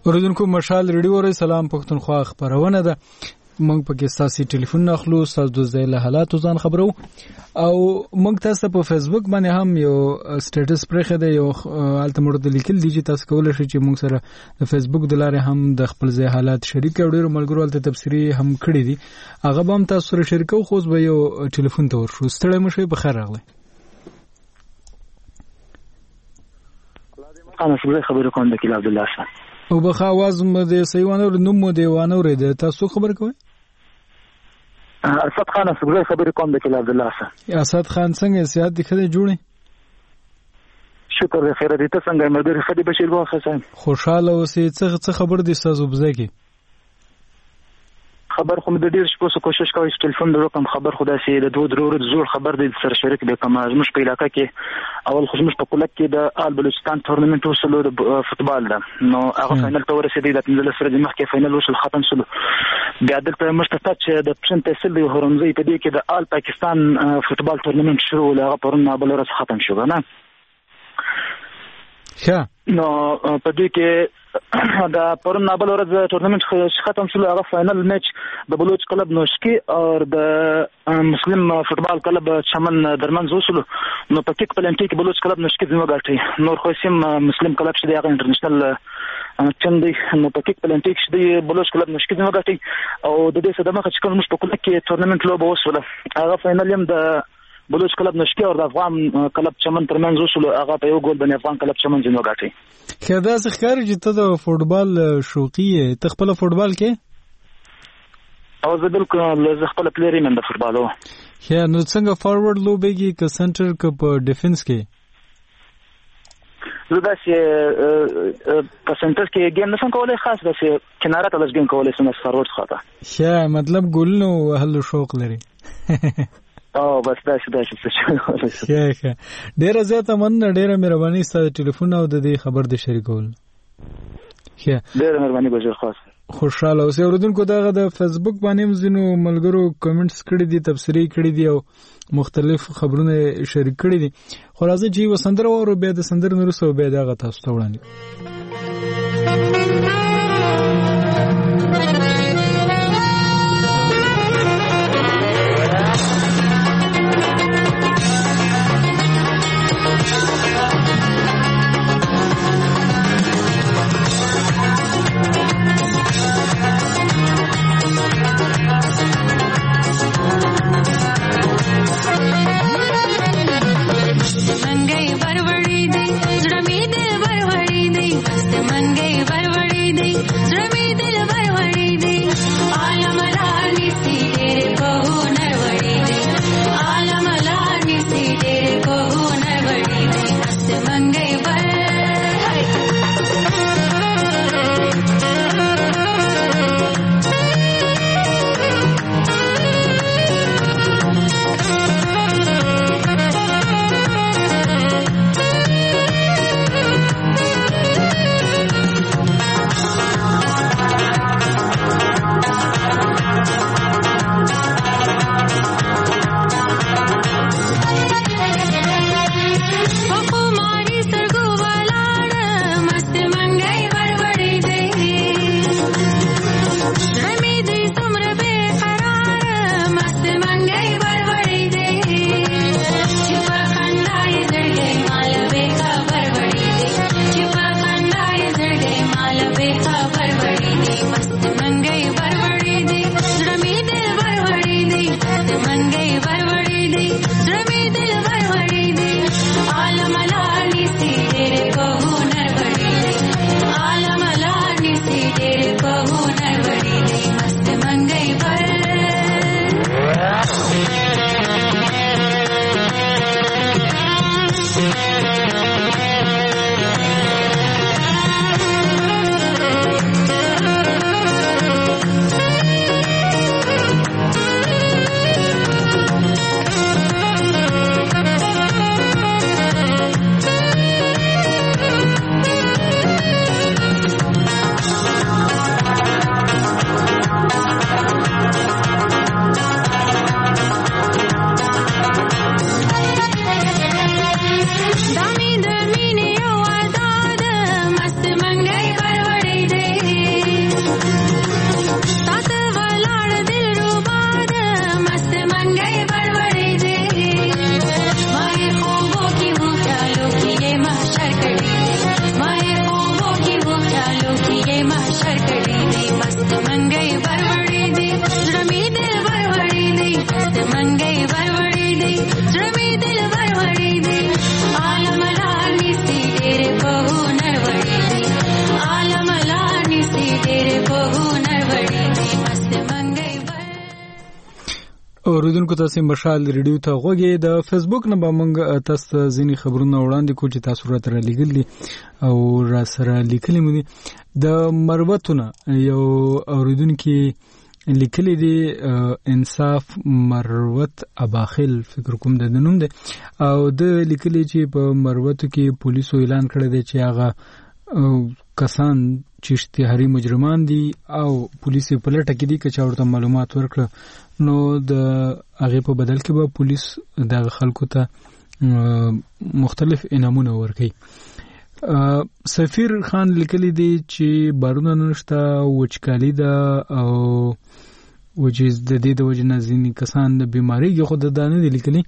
اوریدونکو مشال ریډیو ری سلام پښتونخوا خبرونه ده موږ پکې ساسي ټلیفون نخلو تاسو د ځای حالات ځان خبرو او موږ تاسو په فیسبوک باندې هم یو سټیټس پرخه ده یو الټمور د لیکل دي چې تاسو کولای شئ چې موږ سره د فیسبوک د لارې هم د خپل ځای حالات شریک کړو ډیرو ملګرو ته تفسیری هم کړی دي هغه به هم تاسو سره شریکو خو به یو ټلیفون ته ورشو ستړی مشه په خیر راغلی انا خبرو کوم د کلا عبد الله خان او بخا आवाज مده سیوانو نوم مده وانو رده تاسو خبر کوئ اسد خان صبري خبرې کوم د کلا عبد الله خان اسد خان څنګه سیاحت دي خله جوړي شکر خیر دې ته څنګه مګر خدي بشیر غو خسان خوشاله اوسې څه خبر دي تاسو بزګي خبر خو د ډیر شپه کوشش کوي چې ټلیفون د رقم خبر خدا سي د دوه ضرورت زور خبر دې سره شریک به کوم زموږ په علاقې کې اول خو زموږ په کولک کې د آل بلوچستان تورنمنت وسلو د فوتبال ده نو هغه فائنل ته ورسېدی د 15 سره د مخکې فائنل وصل ختم شو بیا دلته مشتت چې د پرشن تحصیل د هرمزي په دې کې د آل پاکستان فوتبال تورنمنت شروع هغه پرون بل ورځ ختم شو نه ښه نو په دې کې دا پرون بل ورځ تورنمنت ختم شو هغه فائنل میچ د بلوچ کلب نوشکی او د مسلم فوتبال کلب چمن درمنځ وسلو نو په کې پلانټي کې بلوچ کلب نوشکی زموږ غاټي نور خو سیم مسلم کلب شته هغه انټرنیشنل چندې نو په کې پلانټي کې بلوچ کلب نوشکی زموږ غاټي او د دې صدمه چې کوم مش په کله کې تورنمنت لوب وسوله هغه فائنل هم د بلوچ کلب نشکی او د افغان کلب چمن ترمنځ وسلو هغه په یو ګول باندې افغان کلب چمن زموږ غاټي کدا څه ښکار چې ته د فوتبال شوقي ته خپل فوتبال کې او زه بالکل زه خپل پلیری من د فوتبال و یا نو څنګه فارورډ لوبېږي ک سنټر ک په ډیفنس کې زه داسې په سنټر کې ګیم نه څنګه کولای خاص داسې کناره ته لږ ګیم کولای سم فارورډ خاطر یا مطلب ګولنو وهلو شوق لري او بس دا څه ښه ډیره زیاته مننه ډیره مهرباني ستاسو ټلیفون او د دې خبر د شریکول ښه ډیره مهرباني بجو خاص خوشاله اوسې اوردونکو دغه د فیسبوک باندې مزینو ملګرو کمنټس کړي دي تفسیری کړي دي او مختلف خبرونه شریک کړي دي خو راځي چې وسندره ورو به د سندر نورسو به دغه تاسو ته وړاندې اوریدونکو تاسو مشال ریډیو ته غوږی د فیسبوک نه به موږ تاسو ځینی خبرونه وړاندې کوو چې تاسو راته لیکل دي او را سره لیکلي مو دي د مروتونه یو اوریدونکو لیکلي دي انصاف مروت اباخل فکر کوم د نوم دی او د لیکلي چې په مروتو کې پولیسو اعلان کړی دی چې هغه کسان چې اشتهاري مجرمان دي او پولیس په لټه کې دي چې ورته معلومات ورکړي نو د هغه په بدل کې به پولیس د خلکو ته مختلف انعامونه ورکړي. سفیر خان لیکلی دی چې بارونه نشته وچکالي ده او وجز د دې د وجنه ځینې کسان د بیماری کې خود دانه دي لیکلي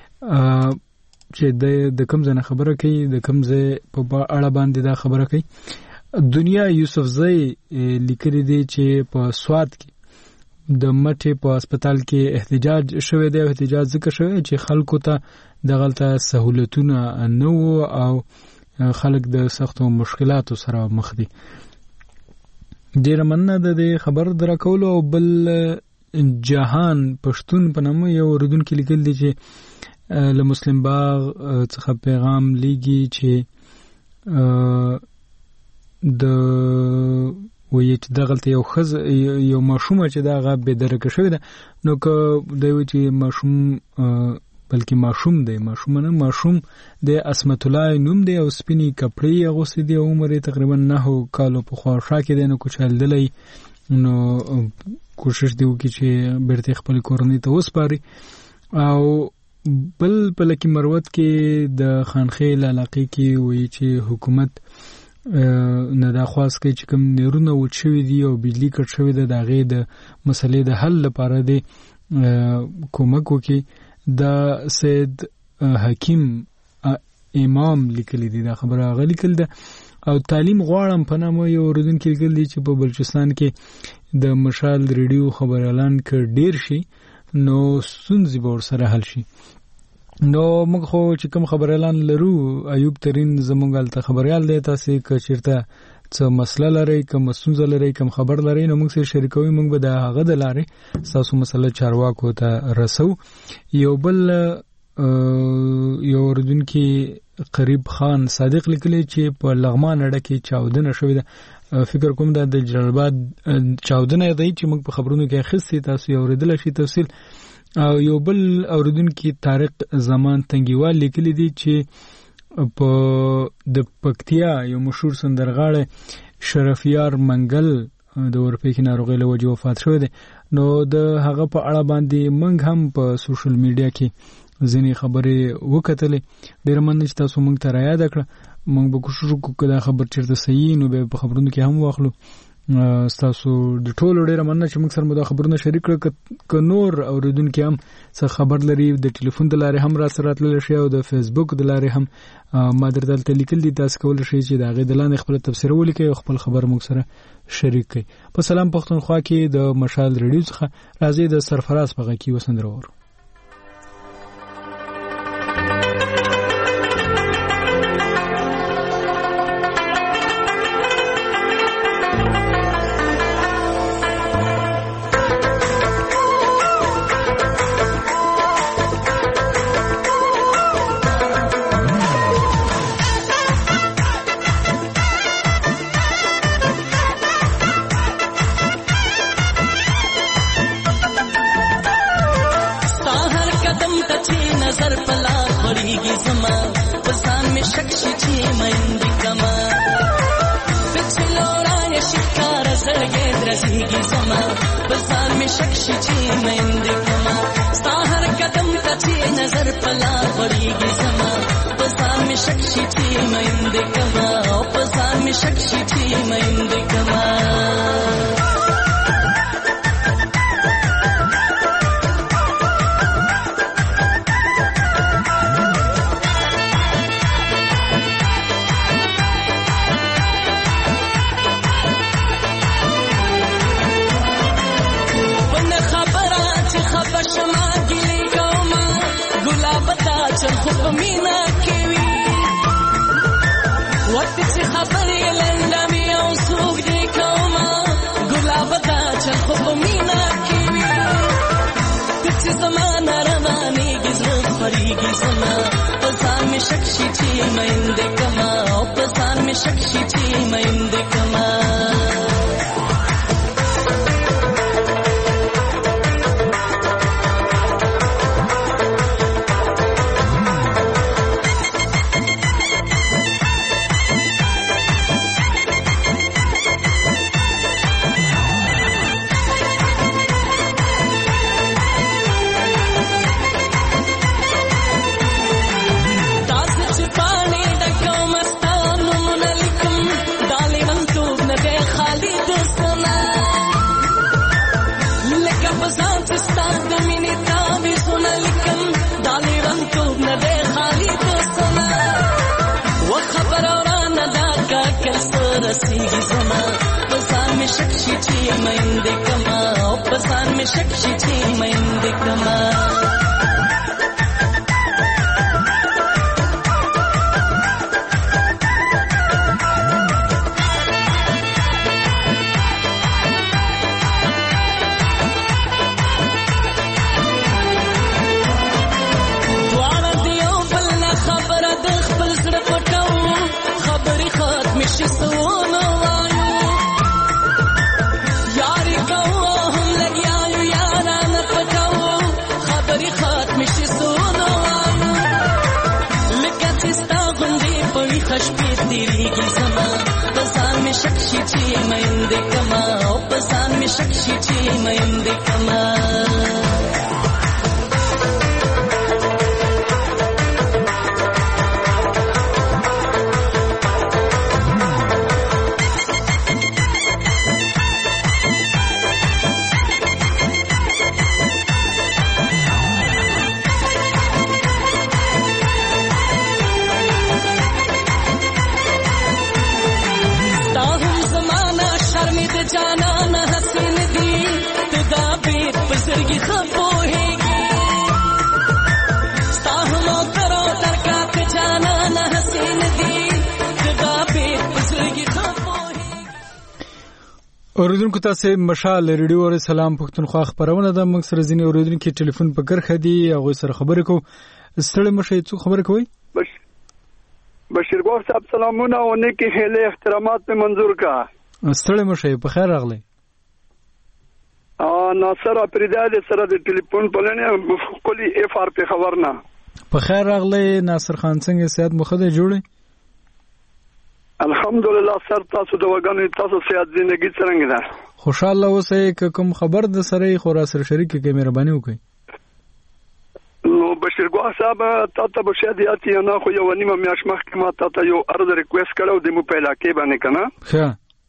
چې د کم ځنه خبره کوي د کم ځای په اړه باندې دا خبره کوي. دنیا یوسف زئی لیکلی دی چې په سواد کې د مټې په هسپتال کې احتجاج شوی دی او احتجاج ځکه شوی چې خلکو ته دغلته سہولتونه نه وو او خلک د سختو مشکلاتو سره مخ دي. ډیره مننه د خبر درکولو او بل جهان پښتون په نامه یو اوریدونکو لیکل دي چې له مسلم باغ څخه پیغام لیږي چې د وایي چې دغلته یو خز یو ماشوم چې دغه به درکه شوی ده نو که دوی چې ماشوم بلکې ماشوم دی ماشوم د اسمت الله نوم دی او سپینی کپړې اغوستي دی عمر تقریبا 9 کالو په خوا شاکې دی نو کوچل دلی نو کوشش دی وکړي چې بیرته خپل کورنۍ ته وسپاري. او بل کې مروت کې د خانخیل علاقې کې وایي چې حکومت نه دا خواست کوي چې کوم نیرونه وچوي دي او بجلی کټ شوی ده د هغې د مسلې د حل لپاره دی کومک وکړي. د سید حکیم امام لیکلی دی دا خبره هغه لیکل ده او تعلیم غواړم په نامه یو اوریدونکي لیکل دي چې په بلوچستان کې د مشال ریډیو خبر اعلان کړ ډیر شي نو ستونزې به ورسره حل شي. نو موږ خو چې کوم خبر اعلان لرو ایوب ترین زموږ الته خبريال دی تاسو که چیرته څه مسله لري کوم ستونزه لري کوم خبر لري نو موږ سره شریکوي موږ به د هغه د لارې تاسو مسله چارواکو ته رسو. یو بل یو اوریدونکي قریب خان صادق لیکلی چې په لغمان اډه کې چاودنه شوې ده فکر کوم د جلال آباد چاودنه دی چې موږ په خبرونو کې اخیستي تاسو یې اوریدل شي تفصیل. او یو بل اوریدونکي طارق زمان تنګیوال لیکلی دی چې په د پکتیا یو مشهور سندرغاړی شرفیار منګل د ورپېښې ناروغۍ له وجې وفات شوی دی نو د هغه په اړه باندې موږ هم په سوشل میډیا کې ځینې خبرې وکتلې. ډېره مننه چې تاسو موږ ته رایاد کړه. موږ به کوشش وکړو که دا خبر چېرته صحیح نو به په خبرونو کې هم واخلو. ستاسو د ټولو ډیره مننه چې موږ سره مو دا خبرونه شریک کړل. که نور اوریدونکي هم څه خبر لري د ټلیفون د لارې هم را سره راتللی شي او د فیسبوک د لارې هم ما درته دلته لیکل دي تاسو کولی شئ چې د هغې د لاندې خپله تبصره ولیکئ او خپل خبر موږ سره شریک کړئ. په سلام پښتونخوا کې د مشال ریډیو څخه راځئ د سرفراز په غږ کې یوه سندره واورو. It's شي چې مېند کما او په ځان مې شک شي چې مېند کما رسیږي زما پسان می شک شي چې مېند کما او پسان می شک شي چې مېند کما دواړه دیو بل خبره د خپل سره پټو خبرې ختم شي سونه وایو یاري کوو هم لګیاو یاران پټو خبرې ختم شي سونه وایو لکه چې ستا غوندې په خش په تیریږي زما پسان می شک شي چې مېند کما او پسان می شک شي چې مېند کما جانان حسین دی تدا بیت پسرگی خبوهیگی ستاہمو کرو ترکاک جانان حسین دی تدا بیت پسرگی خبوهیگی اوریدونکو تاسو مشال ریډیو اور سلام پښتونخوا خبرونه ده موږ سره ځینې اوریدونکو ټلیفون په کرخه دی هغه سره خبرې کو ستړي مشه څو خبرې کوي بشیر ګور صاحب سلامونه او نیکی هله احترامات په منظور کا ستړي مشه په خیر راغلی ناصر اپریداد سره د ټلیفون په لنه کلی اف آر په خبرنا په خیر راغلی ناصر خان څنګه صحت مخده جوړي الحمدلله سر تاسو د وګڼو تاسو صحت ژوندۍ څنګه ده خوشاله اوسئ کوم خبر د سره خورا سره شریک کې مهرباني وکړئ نو بشیر ګواه صاحب تاسو به شاید یاتي نه خو یو نیمه میاش مخکې ما تاسو یو عرض ریکوست کړو د مو په علاقې باندې کنه ښه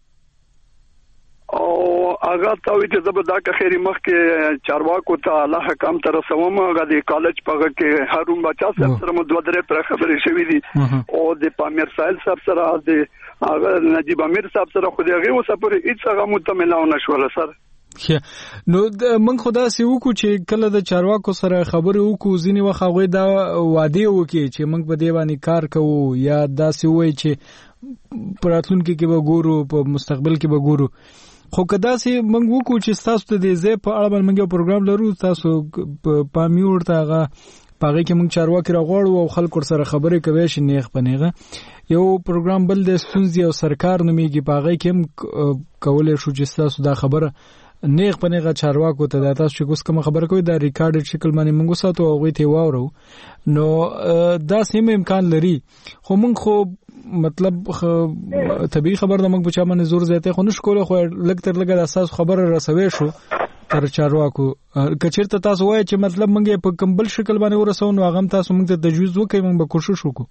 او هغه ته وی چې زبدا که خیری مخ کې چارواکو ته الله حکم تر رسوم هغه د کالج په کې هارون بچا صاحب سره مو دوه درې پر خبرې شوې دي او د پامیر سایل صاحب سره د هغه نجیب امیر صاحب سره خو دغه وسپره هیڅ هغه متملاو نشول سر نو من خدا سی وکړو چې کله د چارواکو سره خبرې وکړو ځینې وخت هغه دا وعده وکړي چې موږ په دې باندې کار کوو یا دا سی وایي چې پراتلونکو کې به ګورو په مستقبل کې به ګورو خو کدا سي موږ وکړو چې تاسو ته د زی په اړه باندې موږ پروګرام لرو تاسو په میور تاغه پاره کې موږ چارواکي راغړو او خلکو سره خبرې کوي چې نیغ پنيغه یو پروګرام بل د ستونزې او سرکار نوميږي پاره کې کولای شو چې تاسو دا خبره نیغ پنيغه چارواکو ته د تاسو کوم کوم خبره کوي دا ریکارډډ شکل باندې موږ ساتو او غوي ته واورو نو دا سیم امکان لري خو موږ خو مطلب طبيعي خبر د موږ بچا باندې زور زیاته خو نشو کوله خو لګ تر لګ د اساس خبره رسوي شو تر چارواکو کچیرته تاسو وایي چې مطلب موږ په کمبل شکل باندې ورسو نو هغه تاسو موږ ته تجویز وکړي موږ به کوشش وکړو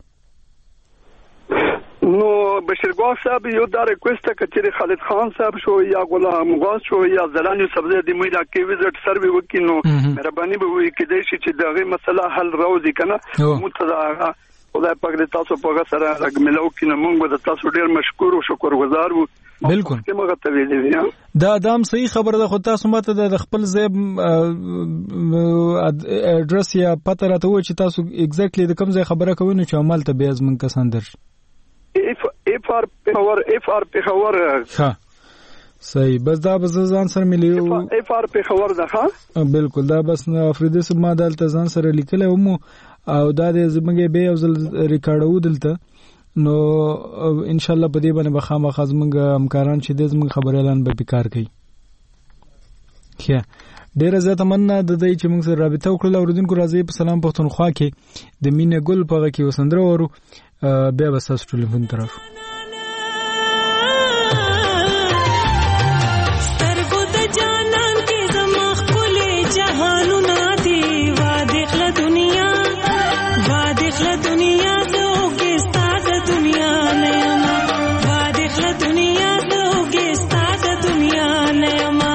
نو بشیر ګواه صاحب یو دا ریکوست کچری خالد خان صاحب شو یا غلام غاز شو یا زلانی سبزه د میلا کې وزټ سروي وکینو مهرباني به وي کې دې چې دغه مسله حل راوځي کنه متدا خدای پاک دې تاسو په سره راګملو کینه موږ به تاسو ډیر مشکور او شکرګزار وو بالکل څنګه ته ویلې دا ادم صحیح خبره ده خو تاسو ماته د خپل ځای اډرس یا پته راته و چې تاسو ایگزیکټلی د کوم ځای خبره کوئ نو چې عمل ته به ازمن کسان درش اف آر په خبر ها صحیح بس دا بس ځان سره مليو اف آر په خبر ده ها بالکل دا بس افریدی سم ما دلته ځان سره لیکل او او دا د زمونږ به یو ځل ریکارډو دلته نو ان شاء الله په دې باندې به خامخا زمونږ همکاران چې د زمونږ خبري اعلان به کار کوي. ډیره زیاته مننه د دې چې موږ سره رابطه وکړه. اوریدونکو راځي په سلام پښتونخوا کې د مینه ګل په غږ کې وسندره ورو بیا به تاسو ټلیفون طرف سترګو د جانان کې زما خپلې جهانونه دي وادخله دنیا زوګې ستا د دنیا نه یما وادخله دنیا زوګې ستا د دنیا نه یما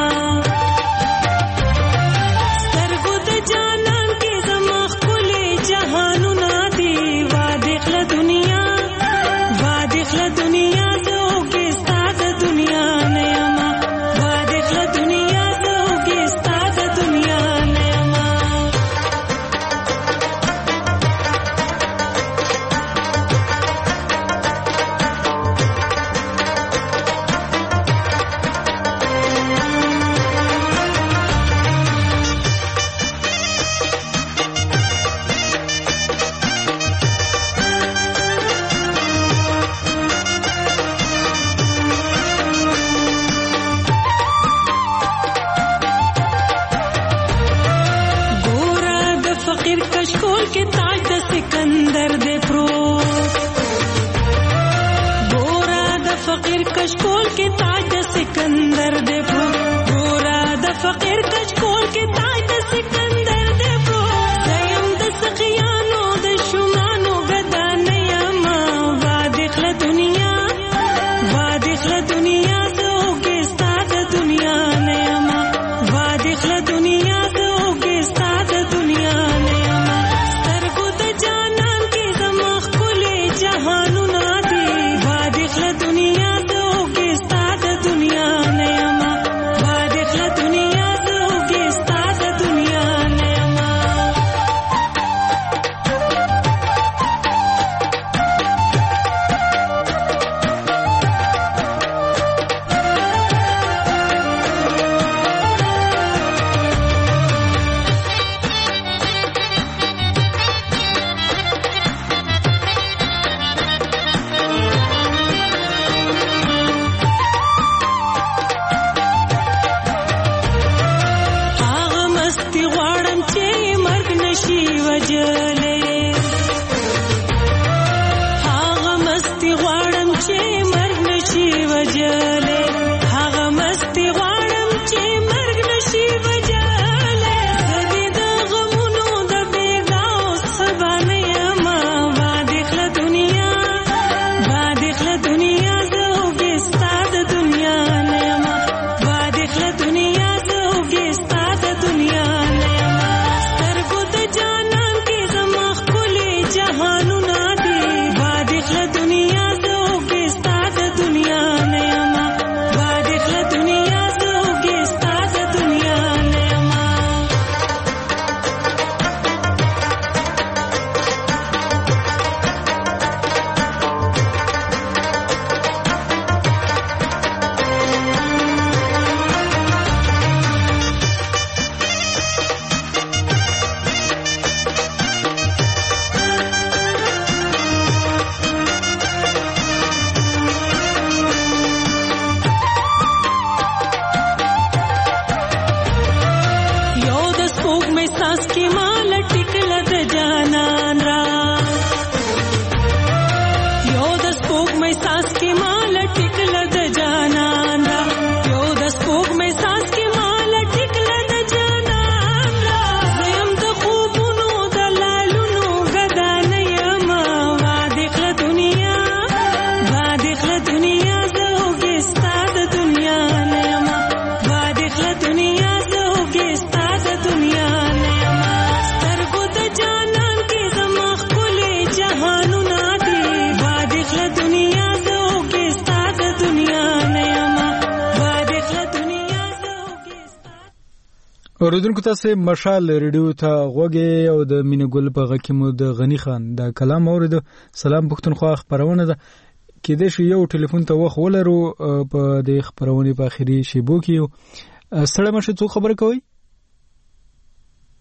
اوریدونکو تاسو مشال ریډیو ته غوږی او د مینه ګل په غږ کې مو د غنی خان دا کلام اورید. سلام پښتونخوا خبرونه ده کې د یو ټلیفون ته وخت ولرو په د خبرونه په اخري شیبو کې سره مشه څو خبر کوي.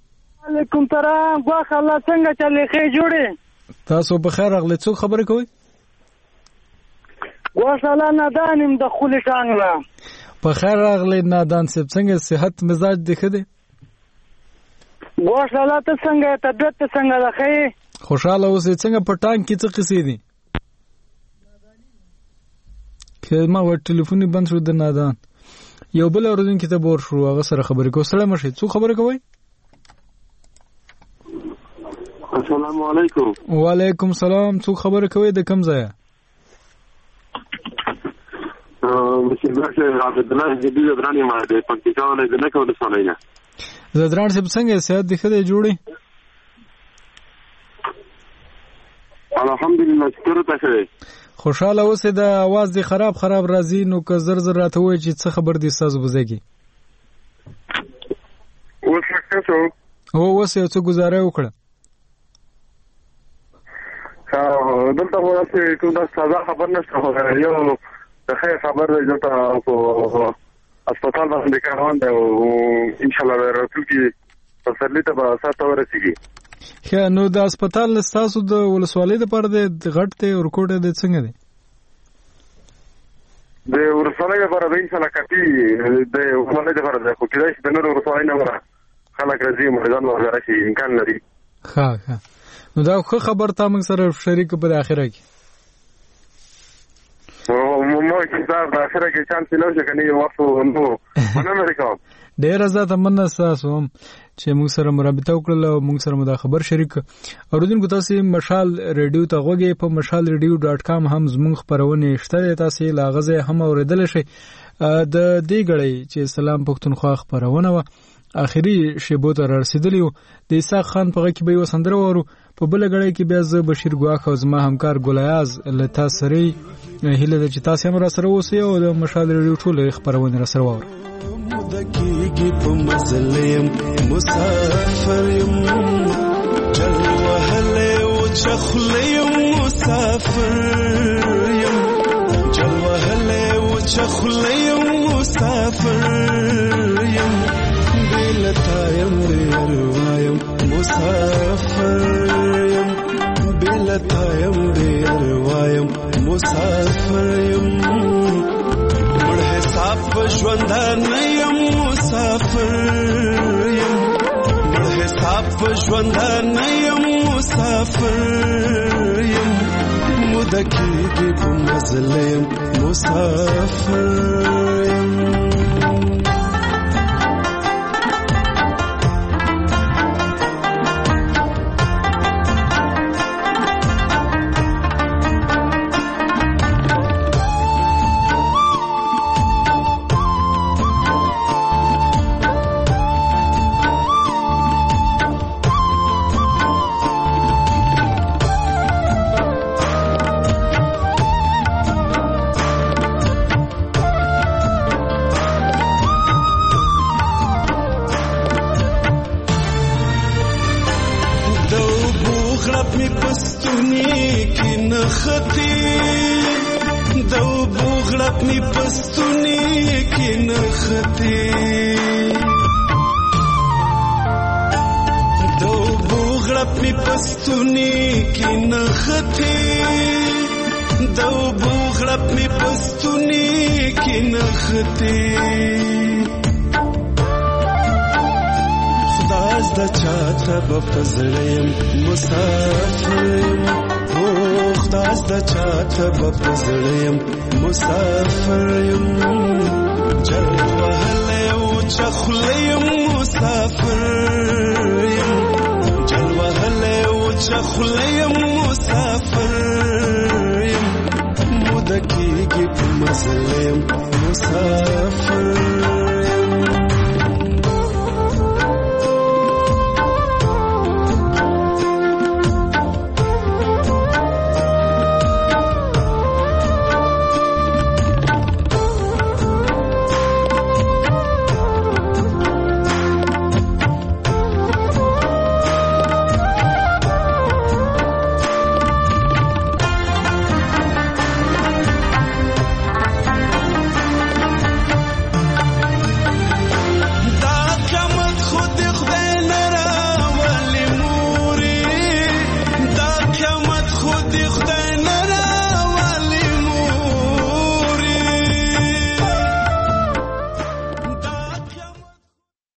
علیکم سلام غواخه الله څنګه چلې ښې جوړې تاسو په خیر راغلی څوک خبرې کوئ غواخه الله نادان يم د خولي ټانګله په خیر راغلی نادان صاحب څنګه صحت مزاج دی ښه دی غواخه الله ته څنګه طبیعت ته څنګه ده ښې خوشاله اوسې څنګه په ټانګ کې څه قصې دي که ما و ټلیفون بند شو د نادان یو بل اورودونکو ته بور شو هغه سره خبرې کوي سلام مشه څو خبرې کوي السلام علیکم وعلیکم السلام څو خبرې کوي د کم ځای مسیح برکه عبد الله جدید درانی ما د پاکستان نه کوم څه زدران صاحب څنګه صحت دی ښه دی جوړی الحمدلله شکر ته ښه خوشاله اوسې د आवाज دی خراب راځي نو که زر راته وای چې څه خبر دي تاسو بزګي اوس یو څه گزاره وکړه دلته ورته کوم دا ساده خبر نشته یو د خیر خبر دی چې په هسپتال باندې کاروان دی او ان شاء الله راتلونکي تسلی ته به ساته ورسیږي خو نو د هسپتال تاسو د ولسوالۍ لپاره د غټ ته ورکوټ د څنګه دی د ورسوالۍ لپاره د ان شاء الله کافي د ولسوالۍ لپاره د خو کېدای شي د نور ورسوالۍ نه وره خلک راځي مریضان وغیرہ شي امکان لري ها نو دا خو خبر تا موږ سره شریک په اخره کې مو چې دا په اخره کې چانس نه وشي کني وخت نو مننه کوم ډیر زیاته مننه تاسو چې موږ سره مرابطه وکړه او موږ سره مدا خبر شریک اوردونکو تاسو مشال ریډیو ته غوږی په mashalradio.com هم زموږ خبرونه شته تاسو لاغزه هم اوریدل شي د دې غړي چې سلام پښتونخوا خبرونه و اخیری شیبو ته رسیدلیو د اسحاق خان په کې به وسندره ورو په بل غړي کې بیا ز بشیر ګواخ او زما همکار ګولیاز لتا سری هله د چتا سم را سره اوسې او د مشال ریډیو ټول خبرونه را سره وره مدکیږي په مزلیم مسافر یم چل وهله او چخلیم مسافر یم چل وهله او چخلیم مسافر یم بلتا یم روایم مسافر یم بلتا یم روایم مسافر یم حساب ژوندان یم مسافر یم مړ حساب ژوندان یم مسافر یم مدکیږي په مزلم مسافر یم بپزړیم مسافر یم خداز د چاته بپزړیم مسافر یم چل وهله او چخلیم مسافر یم چل وهله او چخلیم مسافر یم مدکیږي په مزلیم مسافر